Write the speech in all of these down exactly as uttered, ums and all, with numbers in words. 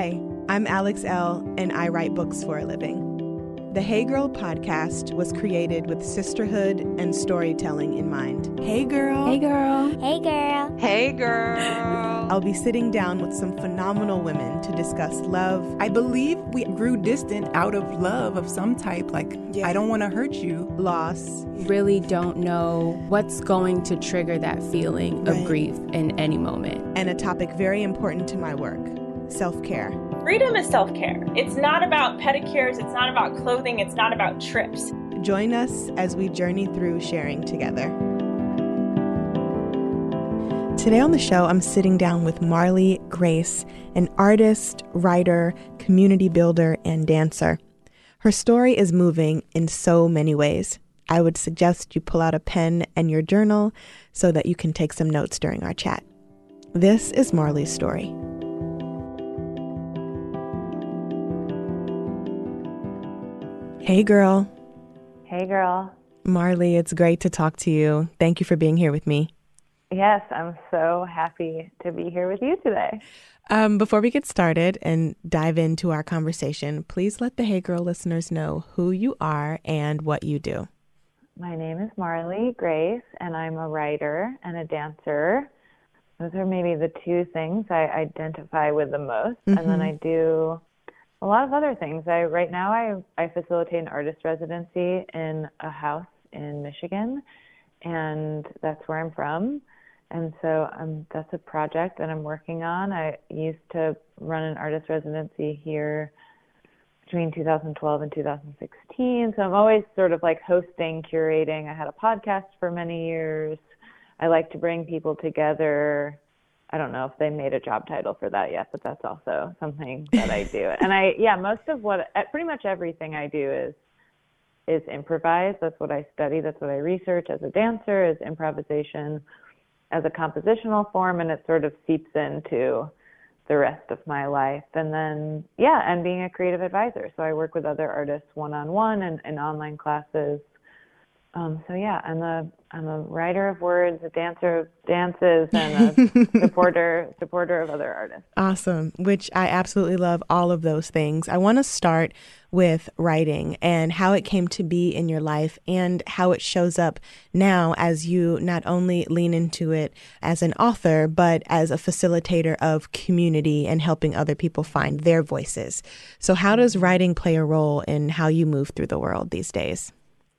Hi, I'm Alex Elle, and I write books for a living. The Hey Girl podcast was created with sisterhood and storytelling in mind. Hey girl. Hey girl. Hey girl. Hey girl. I'll be sitting down with some phenomenal women to discuss love. I believe we grew distant out of love of some type, like, yeah. I don't want to hurt you. Loss. Really don't know what's going to trigger that feeling right. of grief in any moment. And a topic very important to my work, self-care. Freedom is self-care. It's not about pedicures. It's not about clothing. It's not about trips. Join us as we journey through sharing together. Today on the show, I'm sitting down with Marley Grace, an artist, writer, community builder, and dancer. Her story is moving in so many ways. I would suggest you pull out a pen and your journal so that you can take some notes during our chat. This is Marley's story. Hey, girl. Hey, girl. Marley, it's great to talk to you. Thank you for being here with me. Yes, I'm so happy to be here with you today. Um, before we get started and dive into our conversation, please let the Hey Girl listeners know who you are and what you do. My name is Marley Grace, and I'm a writer and a dancer. Those are maybe the two things I identify with the most. Mm-hmm. And then I do a lot of other things. I right now I, I facilitate an artist residency in a house in Michigan, and that's where I'm from. And so um, that's a project that I'm working on. I used to run an artist residency here between two thousand twelve and two thousand sixteen. So I'm always sort of like hosting, curating. I had a podcast for many years. I like to bring people together. I don't know if they made a job title for that yet, but that's also something that I do. And I, yeah, most of what, pretty much everything I do is is improvised. That's what I study. That's what I research as a dancer, is improvisation as a compositional form, and it sort of seeps into the rest of my life. And then, yeah, and being a creative advisor. So I work with other artists one-on-one and in online classes. Um, so yeah, I'm a I'm a writer of words, a dancer of dances, and a supporter supporter of other artists. Awesome, which I absolutely love all of those things. I want to start with writing and how it came to be in your life and how it shows up now as you not only lean into it as an author, but as a facilitator of community and helping other people find their voices. So how does writing play a role in how you move through the world these days?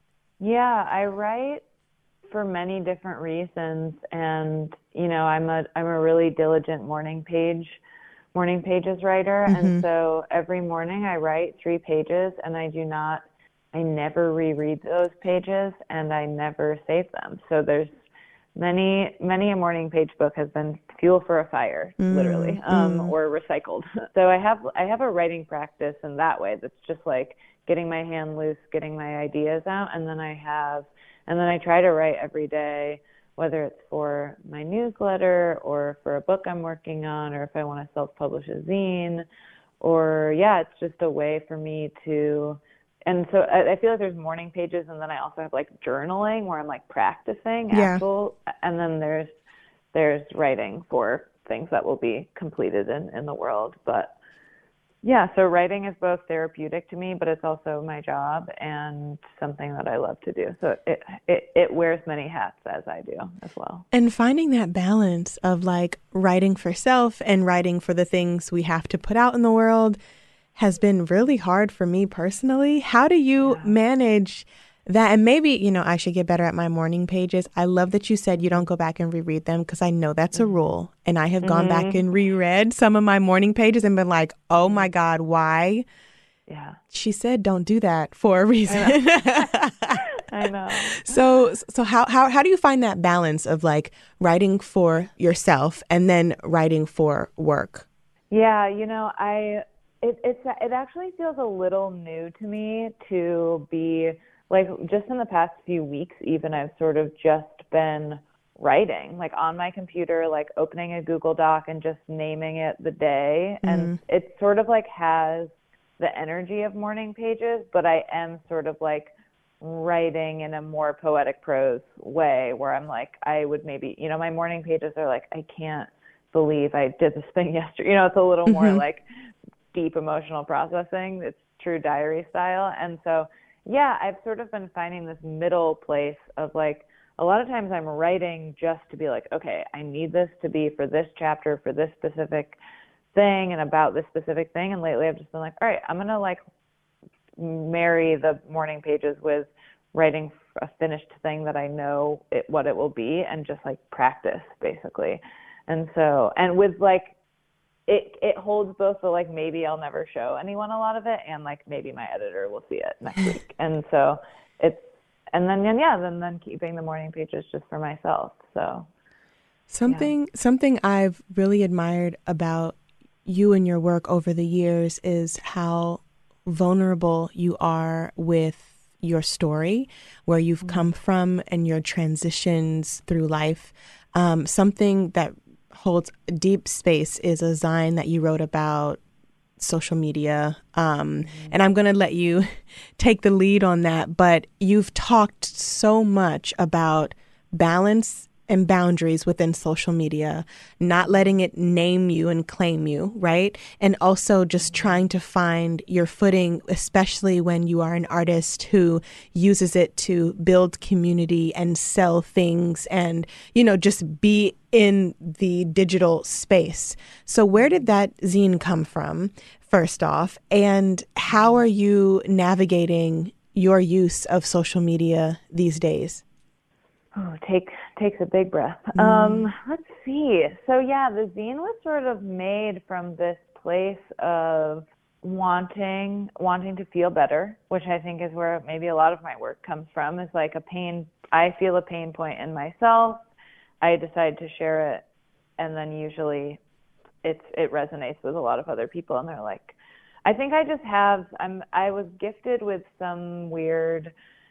Yeah, I write for many different reasons, and you know, I'm a I'm a really diligent morning page morning pages writer, mm-hmm. and so every morning I write three pages, and I do not I never reread those pages, and I never save them. So there's many many a morning page book has been fuel for a fire, mm-hmm. literally, um, mm-hmm. or recycled. So I have I have a writing practice in that way that's just like getting my hand loose, getting my ideas out, and then I have, and then I try to write every day, whether it's for my newsletter or for a book I'm working on, or if I want to self-publish a zine, or yeah, it's just a way for me to, and so I, I feel like there's morning pages, and then I also have like journaling where I'm like practicing yeah. actual, and then there's there's writing for things that will be completed in, in the world, but yeah, so writing is both therapeutic to me, but it's also my job and something that I love to do. So it, it it wears many hats, as I do as well. And finding that balance of like writing for self and writing for the things we have to put out in the world has been really hard for me personally. How do you yeah. manage that? And maybe, you know, I should get better at my morning pages. I love that you said you don't go back and reread them, because I know that's a rule. And I have gone mm-hmm. back and reread some of my morning pages and been like, oh my God, why? Yeah. She said, don't do that for a reason. I know. I know. So, so how, how, how do you find that balance of like writing for yourself and then writing for work? Yeah, you know, I, it, it's, it actually feels a little new to me to be, like, just in the past few weeks, even, I've sort of just been writing, like, on my computer, like, opening a Google Doc and just naming it the day. Mm-hmm. And it sort of, like, has the energy of morning pages, but I am sort of, like, writing in a more poetic prose way where I'm, like, I would maybe, you know, my morning pages are, like, I can't believe I did this thing yesterday. You know, it's a little more, mm-hmm. like, deep emotional processing. It's true diary style. And so, yeah, I've sort of been finding this middle place of like, a lot of times I'm writing just to be like, okay, I need this to be for this chapter, for this specific thing and about this specific thing. And lately I've just been like, all right, I'm going to like marry the morning pages with writing a finished thing that I know it, what it will be, and just like practice basically. And so, and with like, it, it holds both the like, maybe I'll never show anyone a lot of it, and like, maybe my editor will see it next week. And so it's, and then, and yeah, then, then keeping the morning pages just for myself. So something, yeah. something I've really admired about you and your work over the years is how vulnerable you are with your story, where you've mm-hmm. come from, and your transitions through life. Um, something that holds deep space is a Zine that you wrote about social media. Um, mm-hmm. And I'm going to let you take the lead on that. But you've talked so much about balance and boundaries within social media, not letting it name you and claim you, right? And also just trying to find your footing, especially when you are an artist who uses it to build community and sell things and, you know, just be in the digital space. So where did that zine come from, first off? And how are you navigating your use of social media these days? Oh, take takes a big breath. Mm. Um, let's see. So yeah, the zine was sort of made from this place of wanting wanting to feel better, which I think is where maybe a lot of my work comes from. Is like a pain. I feel a pain point in myself. I decide to share it, and then usually it's it resonates with a lot of other people, and they're like, I think I just have. I'm. I was gifted with some weird.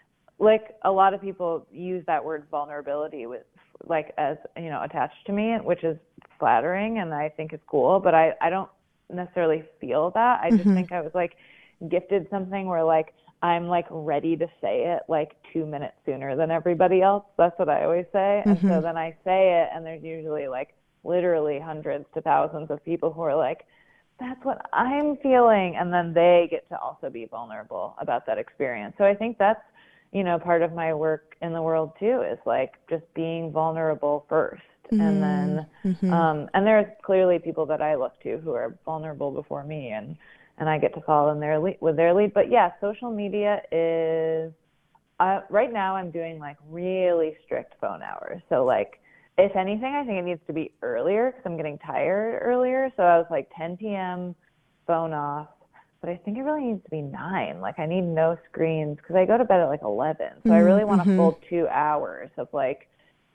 Like a lot of people use that word vulnerability with like as, you know, attached to me, which is flattering and I think it's cool, but I, I don't necessarily feel that. I just mm-hmm. think I was like gifted something where like I'm like ready to say it like two minutes sooner than everybody else. That's what I always say. Mm-hmm. And so then I say it, and there's usually like literally hundreds to thousands of people who are like, that's what I'm feeling. And then they get to also be vulnerable about that experience. So I think that's, you know, part of my work in the world too is like just being vulnerable first. Mm-hmm. And then, mm-hmm. um, and there's clearly people that I look to who are vulnerable before me, and, and I get to follow in their lead, with their lead. But yeah, social media is, uh, right now I'm doing like really strict phone hours. So like, if anything, I think it needs to be earlier because I'm getting tired earlier. So I was like ten p.m. phone off. But I think it really needs to be nine. Like I need no screens because I go to bed at like eleven. So mm-hmm. I really want a full two hours of like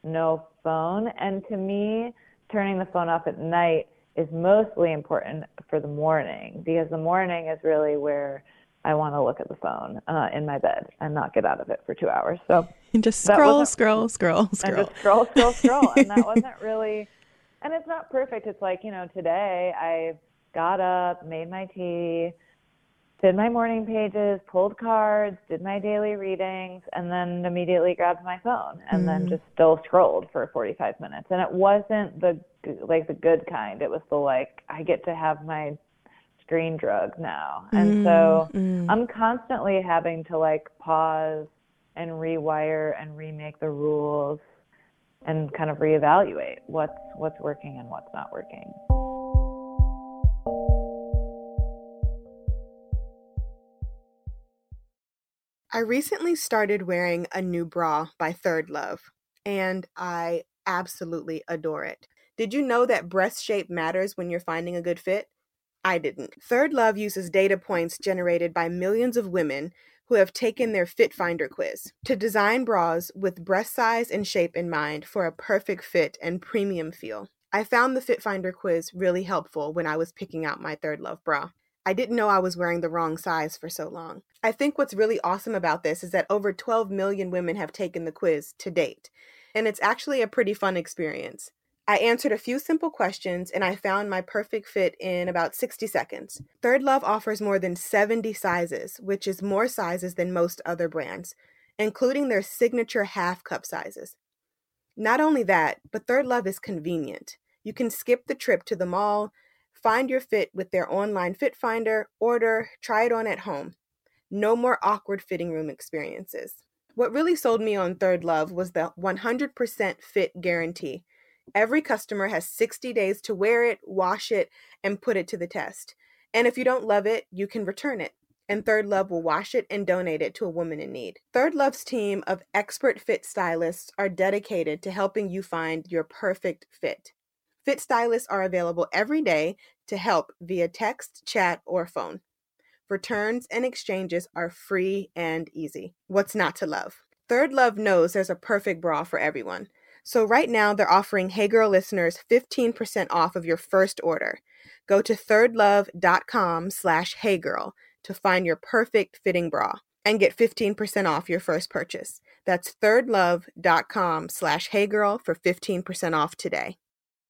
no phone. And to me, turning the phone off at night is mostly important for the morning, because the morning is really where I want to look at the phone uh, in my bed and not get out of it for two hours. So and just scroll, scroll, scroll, scroll. And just scroll, scroll, scroll. And that wasn't really, and it's not perfect. It's like, you know, today I got up, made my tea, did my morning pages, pulled cards, did my daily readings, and then immediately grabbed my phone and mm. then just still scrolled for forty-five minutes. And it wasn't the like the good kind. It was the like, I get to have my screen drug now. And mm. so mm. I'm constantly having to like pause and rewire and remake the rules and kind of reevaluate what's what's working and what's not working. I recently started wearing a new bra by Third Love, and I absolutely adore it. Did you know that breast shape matters when you're finding a good fit? I didn't. Third Love uses data points generated by millions of women who have taken their Fit Finder quiz to design bras with breast size and shape in mind for a perfect fit and premium feel. I found the Fit Finder quiz really helpful when I was picking out my Third Love bra. I didn't know I was wearing the wrong size for so long. I think what's really awesome about this is that over twelve million women have taken the quiz to date, and it's actually a pretty fun experience. I answered a few simple questions, and I found my perfect fit in about sixty seconds. Third Love offers more than seventy sizes, which is more sizes than most other brands, including their signature half cup sizes. Not only that, but Third Love is convenient. You can skip the trip to the mall, Find your fit with their online fit finder, order, try it on at home. No more awkward fitting room experiences. What really sold me on Third Love was the one hundred percent fit guarantee. Every customer has sixty days to wear it, wash it, and put it to the test. And if you don't love it, you can return it. And Third Love will wash it and donate it to a woman in need. Third Love's team of expert fit stylists are dedicated to helping you find your perfect fit. Fit stylists are available every day to help via text, chat, or phone. Returns and exchanges are free and easy. What's not to love? Third Love knows there's a perfect bra for everyone. So right now they're offering Hey Girl listeners fifteen percent off of your first order. Go to thirdlove.com slash heygirl to find your perfect fitting bra and get fifteen percent off your first purchase. That's thirdlove.com slash heygirl for fifteen percent off today.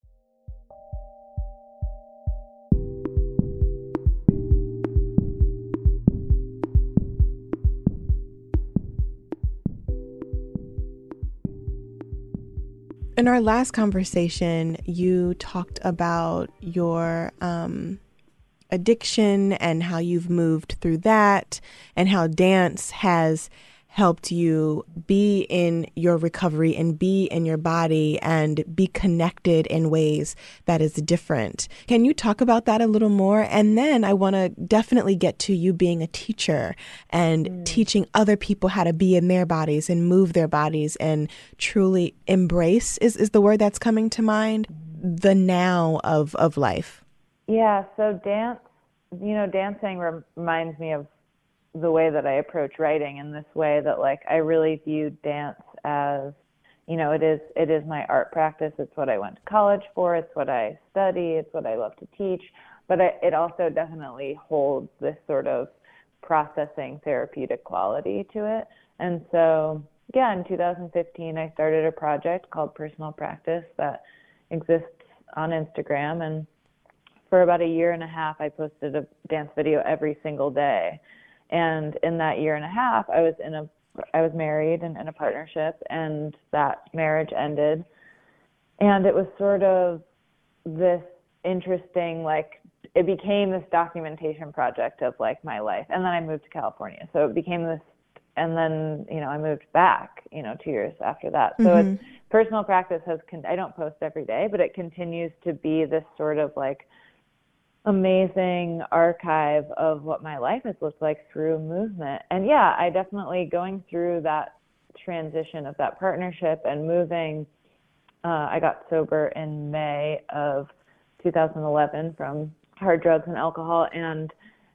In our last conversation, you talked about your um, addiction and how you've moved through that and how dance has helped you be in your recovery and be in your body and be connected in ways that is different. Can you talk about that a little more? And then I want to definitely get to you being a teacher and mm. teaching other people how to be in their bodies and move their bodies and truly embrace is, is the word that's coming to mind, the now of, of life. Yeah, so dance, you know, dancing rem- reminds me of the way that I approach writing in this way that like I really view dance as, you know, it is it is my art practice. It's what I went to college for. It's what I study. It's what I love to teach. But I, it also definitely holds this sort of processing therapeutic quality to it. And so, yeah, in two thousand fifteen, I started a project called Personal Practice that exists on Instagram. And for about a year and a half, I posted a dance video every single day. And in that year and a half, I was in a, I was married and in a partnership, and that marriage ended. And it was sort of this interesting, like, it became this documentation project of like my life. And then I moved to California. So it became this, and then, you know, I moved back, you know, two years after that. So mm-hmm. it's, Personal Practice has, con- I don't post every day, but it continues to be this sort of like amazing archive of what my life has looked like through movement. And yeah, I definitely going through that transition of that partnership and moving, uh, I got sober in May of two thousand eleven from hard drugs and alcohol. And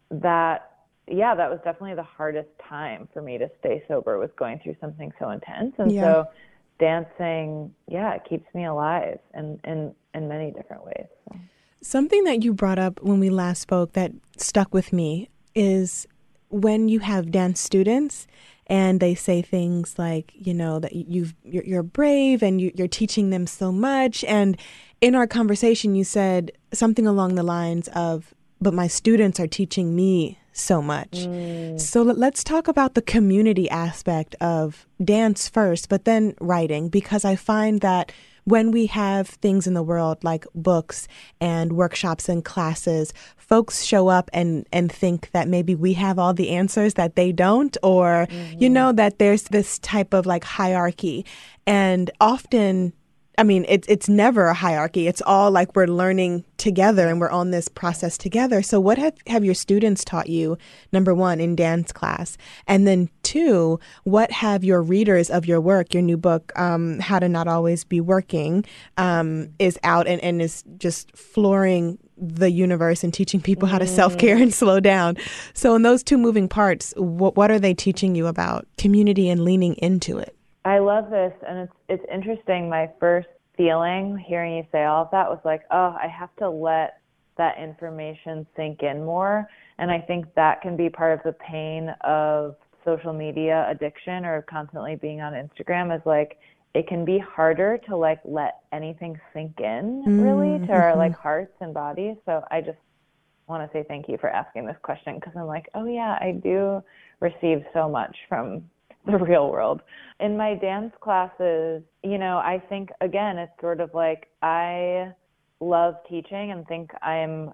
that, yeah, that was definitely the hardest time for me to stay sober, was going through something so intense. And yeah. so dancing, yeah, it keeps me alive in, in, in many different ways. So. Something that you brought up when we last spoke that stuck with me is when you have dance students and they say things like, you know, that you've, you're, you're brave and you, you're teaching them so much. And in our conversation, you said something along the lines of, but my students are teaching me so much. Mm. So let's talk about the community aspect of dance first, but then writing, because I find that when we have things in the world like books and workshops and classes, folks show up and, and think that maybe we have all the answers that they don't, or, mm-hmm. you know, that there's this type of like hierarchy. And often, I mean, it's it's never a hierarchy. It's all like we're learning together and we're on this process together. So what have, have your students taught you, number one, in dance class? And then two, what have your readers of your work, your new book, um, How to Not Always Be Working, um, is out and, and is just flooring the universe and teaching people how to self-care and slow down. So in those two moving parts, what, what are they teaching you about community and leaning into it? I love this, and it's it's interesting. My first feeling hearing you say all of that was like, oh, I have to let that information sink in more. And I think that can be part of the pain of social media addiction or constantly being on Instagram, is like it can be harder to like let anything sink in really mm-hmm. to our like hearts and bodies. So I just want to say thank you for asking this question, because I'm like, oh yeah, I do receive so much from the real world. In my dance classes, you know, I think, again, it's sort of like I love teaching and think I'm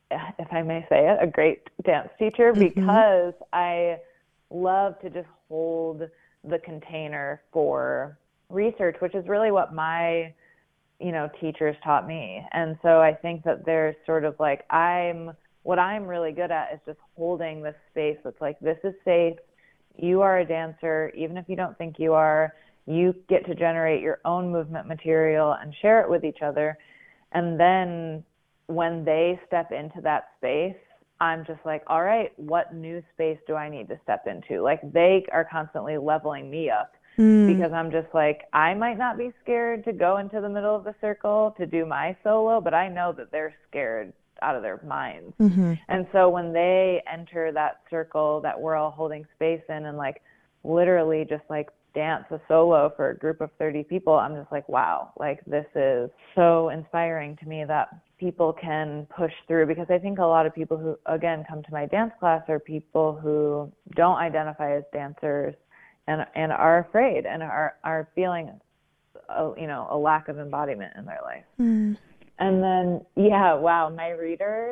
if I may say it, a great dance teacher mm-hmm. because I love to just hold the container for research, which is really what my, you know, teachers taught me. And so I think that there's sort of like, I'm, what I'm really good at is just holding this space that's like, this is safe. You are a dancer. Even if you don't think you are, you get to generate your own movement material and share it with each other. And then when they step into that space, I'm just like, all right, what new space do I need to step into? Like they are constantly leveling me up mm. because I'm just like, I might not be scared to go into the middle of the circle to do my solo, but I know that they're scared out of their minds. Mm-hmm. And so when they enter that circle that we're all holding space in and like literally just like dance a solo for a group of thirty people, I'm just like, wow, like this is so inspiring to me that people can push through, because I think a lot of people who, again, come to my dance class are people who don't identify as dancers and and are afraid and are, are feeling, a, you know, a lack of embodiment in their life. Mm. And then, yeah, wow, my readers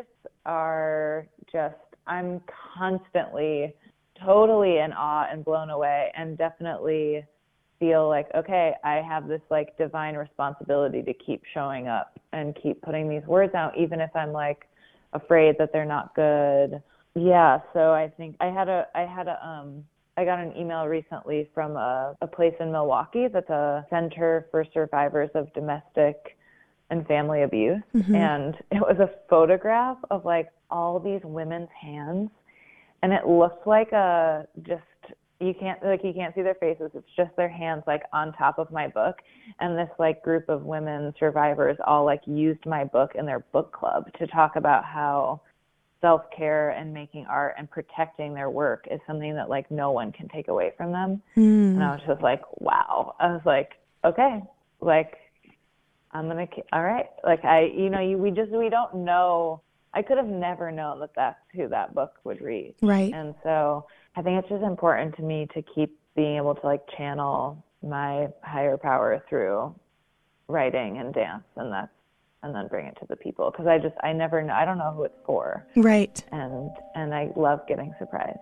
are just, I'm constantly totally in awe and blown away, and definitely feel like, okay, I have this like divine responsibility to keep showing up and keep putting these words out, even if I'm like afraid that they're not good. Yeah. So I think I had a, I had a, um, I got an email recently from a, a place in Milwaukee that's a center for survivors of domestic and family abuse. Mm-hmm. And it was a photograph of like all these women's hands. And it looked like a just, you can't, like, you can't see their faces. It's just their hands, like, on top of my book. And this, like, group of women survivors all, like, used my book in their book club to talk about how self-care and making art and protecting their work is something that, like, no one can take away from them. Mm. And I was just like, wow. I was like, okay, like, I'm going to, all right. Like, I, you know, you, we just, we don't know. I could have never known that that's who that book would read. Right. And so I think it's just important to me to keep being able to like channel my higher power through writing and dance, and that's, and then bring it to the people. Cause I just, I never know, I don't know who it's for. Right. And, and I love getting surprised.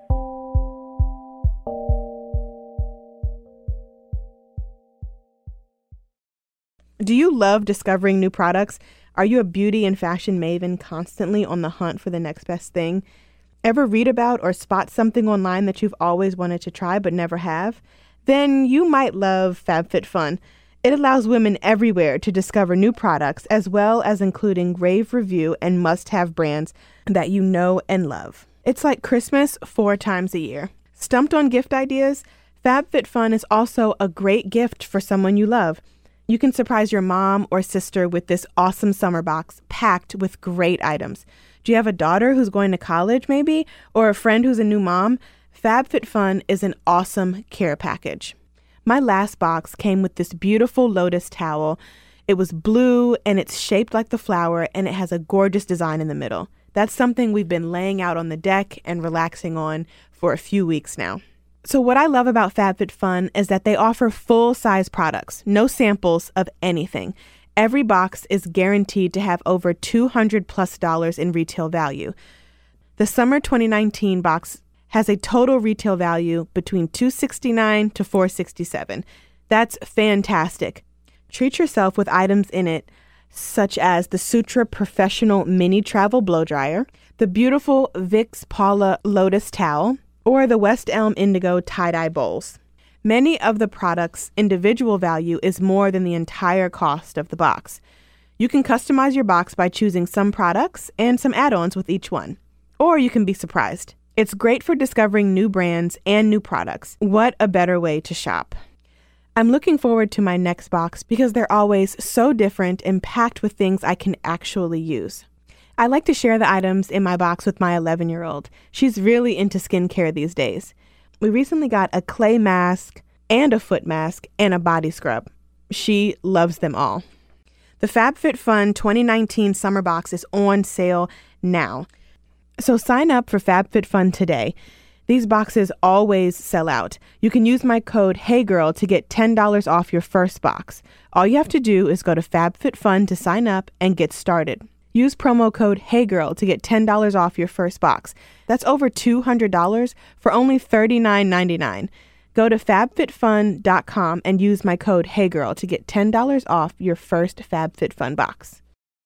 Do you love discovering new products? Are you a beauty and fashion maven constantly on the hunt for the next best thing? Ever read about or spot something online that you've always wanted to try but never have? Then you might love FabFitFun. It allows women everywhere to discover new products, as well as including rave review and must-have brands that you know and love. It's like Christmas four times a year. Stumped on gift ideas? FabFitFun is also a great gift for someone you love. You can surprise your mom or sister with this awesome summer box packed with great items. Do you have a daughter who's going to college maybe? Or a friend who's a new mom? FabFitFun is an awesome care package. My last box came with this beautiful lotus towel. It was blue and it's shaped like the flower, and it has a gorgeous design in the middle. That's something we've been laying out on the deck and relaxing on for a few weeks now. So what I love about FabFitFun is that they offer full-size products, no samples of anything. Every box is guaranteed to have over two hundred plus dollars in retail value. The summer twenty nineteen box has a total retail value between two hundred sixty-nine dollars to four hundred sixty-seven dollars. That's fantastic. Treat yourself with items in it such as the Sutra Professional Mini Travel Blow Dryer, the beautiful Vicks Paula Lotus Towel, or the West Elm Indigo Tie-Dye Bowls. Many of the products' individual value is more than the entire cost of the box. You can customize your box by choosing some products and some add-ons with each one. Or you can be surprised. It's great for discovering new brands and new products. What a better way to shop. I'm looking forward to my next box because they're always so different and packed with things I can actually use. I like to share the items in my box with my eleven-year-old. She's really into skincare these days. We recently got a clay mask and a foot mask and a body scrub. She loves them all. The FabFitFun twenty nineteen summer box is on sale now. So sign up for FabFitFun today. These boxes always sell out. You can use my code HeyGirl to get ten dollars off your first box. All you have to do is go to FabFitFun to sign up and get started. Use promo code HeyGirl to get ten dollars off your first box. That's over two hundred dollars for only thirty-nine ninety-nine. Go to fab fit fun dot com and use my code HeyGirl to get ten dollars off your first FabFitFun box.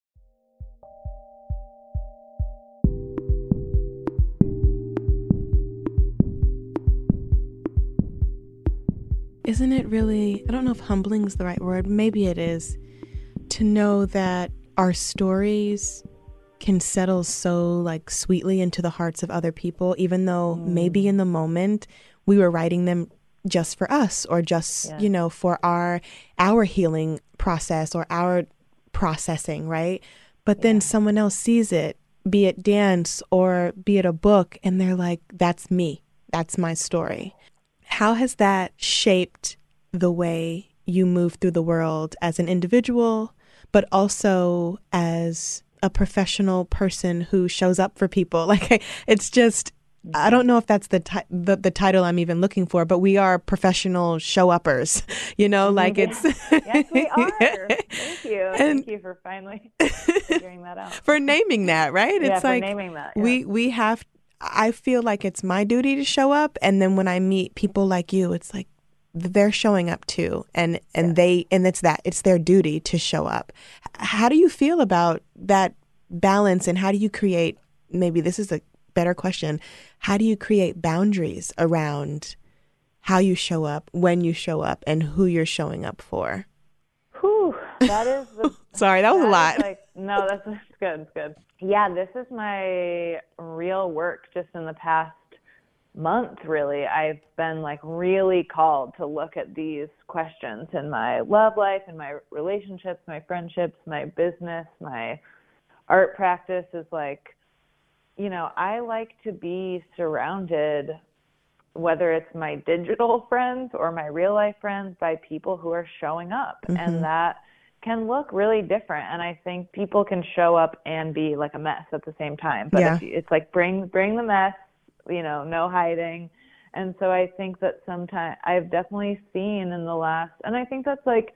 Isn't it really, I don't know if humbling is the right word, maybe it is, to know that our stories can settle so like sweetly into the hearts of other people, even though mm. maybe in the moment we were writing them just for us or just, yeah. you know, for our our healing process or our processing, right? But then yeah. someone else sees it, be it dance or be it a book, and they're like, that's me. That's my story. How has that shaped the way you move through the world as an individual, but also as a professional person who shows up for people? Like, it's just, I don't know if that's the, ti- the the title I'm even looking for, but we are professional show-uppers, you know, like it's... Yes, we are. Thank you. And Thank you for finally figuring that out. For naming that, right? Yeah, it's for like naming that. Yeah. We, we have... I feel like it's my duty to show up. And then when I meet people like you, it's like they're showing up too. And, and yeah. they, and it's that, it's their duty to show up. How do you feel about that balance, and how do you create, maybe this is a better question, how do you create boundaries around how you show up, when you show up, and who you're showing up for? Whew, that is the, sorry, that was that a lot. Like, no, that's, that's good. It's good. Yeah, this is my real work just in the past month, really. I've been like really called to look at these questions in my love life, in my relationships, my friendships, my business, my art practice. Is like, you know, I like to be surrounded, whether it's my digital friends or my real life friends, by people who are showing up. Mm-hmm. And that can look really different. And I think people can show up and be like a mess at the same time. But yeah. if you, it's like bring bring the mess, you know, no hiding. And so I think that sometimes I've definitely seen in the last, and I think that's like,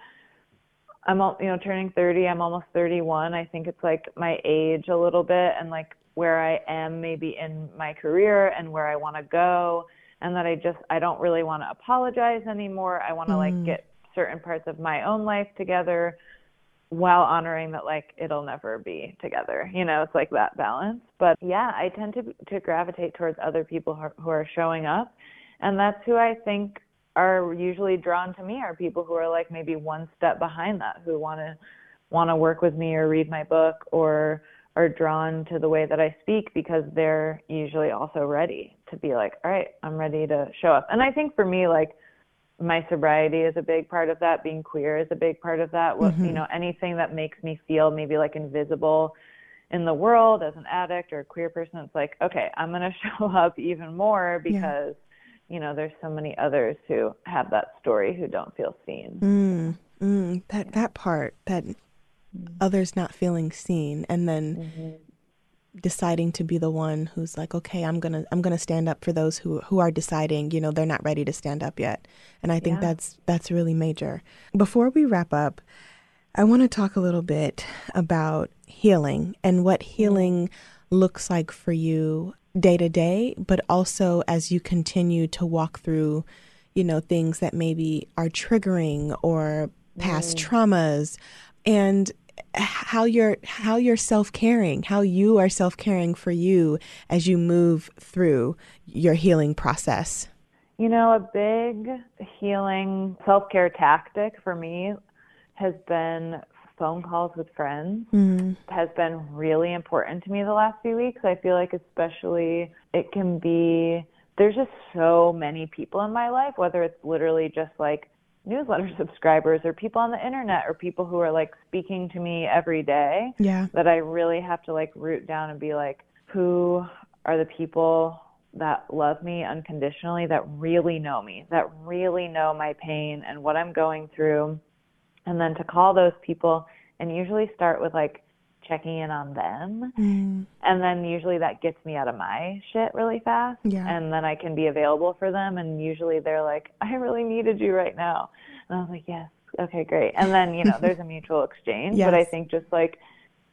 I'm, you know, turning thirty, I'm almost thirty-one. I think it's like my age a little bit, and like where I am maybe in my career and where I want to go. And that I just, I don't really want to apologize anymore. I want to mm. like get certain parts of my own life together while honoring that like it'll never be together. You know, it's like that balance. But yeah, I tend to to gravitate towards other people who are, who are showing up. And that's who I think are usually drawn to me, are people who are like maybe one step behind that, who want to want to work with me or read my book, or are drawn to the way that I speak because they're usually also ready to be like, all right, I'm ready to show up. And I think for me, like, my sobriety is a big part of that. Being queer is a big part of that. What, mm-hmm. you know, anything that makes me feel maybe like invisible in the world as an addict or a queer person, it's like, okay, I'm going to show up even more because, yeah. you know, there's so many others who have that story who don't feel seen. Mm, mm, that, that part, that mm-hmm. others not feeling seen, and then mm-hmm. deciding to be the one who's like, okay, I'm going to, I'm going to stand up for those who, who are deciding, you know, they're not ready to stand up yet. And I think yeah. that's, that's really major. Before we wrap up, I want to talk a little bit about healing and what healing looks like for you day to day, but also as you continue to walk through, you know, things that maybe are triggering or past mm. traumas, and how you're how you're self-caring, how you are self-caring for you as you move through your healing process. You know, a big healing self-care tactic for me has been phone calls with friends. Mm. Has been really important to me the last few weeks. I feel like especially it can be, there's just so many people in my life, whether it's literally just like newsletter subscribers or people on the internet or people who are like speaking to me every day, yeah. that I really have to like root down and be like, who are the people that love me unconditionally, that really know me, that really know my pain and what I'm going through. And then to call those people and usually start with like checking in on them. Mm. And then usually that gets me out of my shit really fast. Yeah. And then I can be available for them. And usually they're like, I really needed you right now. And I was like, yes, okay, great. And then, you know, there's a mutual exchange. Yes. But I think just like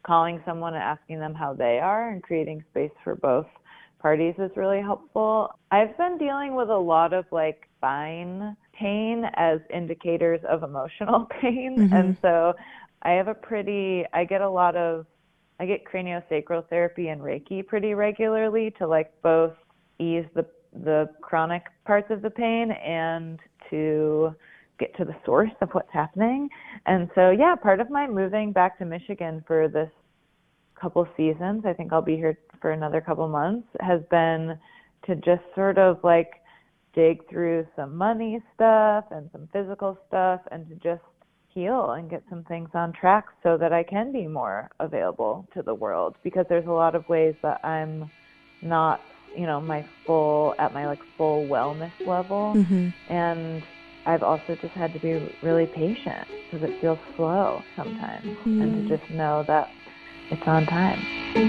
calling someone and asking them how they are and creating space for both parties is really helpful. I've been dealing with a lot of like spine pain as indicators of emotional pain. Mm-hmm. And so I have a pretty, I get a lot of, I get craniosacral therapy and Reiki pretty regularly to like both ease the the chronic parts of the pain and to get to the source of what's happening. And so, yeah, part of my moving back to Michigan for this couple seasons, I think I'll be here for another couple months, has been to just sort of like dig through some money stuff and some physical stuff and to just heal and get some things on track so that I can be more available to the world, because there's a lot of ways that I'm not, you know, my full, at my like full wellness level. Mm-hmm. And I've also just had to be really patient because it feels slow sometimes, mm-hmm. and to just know that it's on time.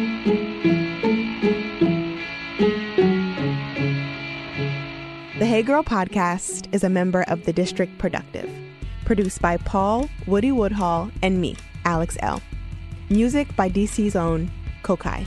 The Hey Girl podcast is a member of The District Productive, produced by Paul, Woody Woodhall, and me, Alex L. Music by D C's own Kokai.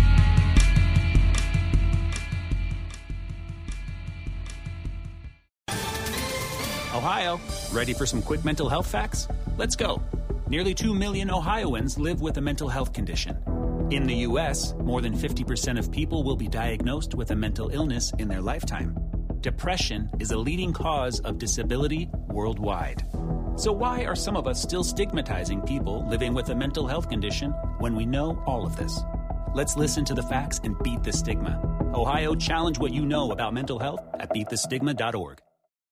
Ohio, ready for some quick mental health facts? Let's go. Nearly two million Ohioans live with a mental health condition. In the U S, more than fifty percent of people will be diagnosed with a mental illness in their lifetime. Depression is a leading cause of disability worldwide. So why are some of us still stigmatizing people living with a mental health condition when we know all of this? Let's listen to the facts and beat the stigma. Ohio, challenge what you know about mental health at beat the stigma dot org.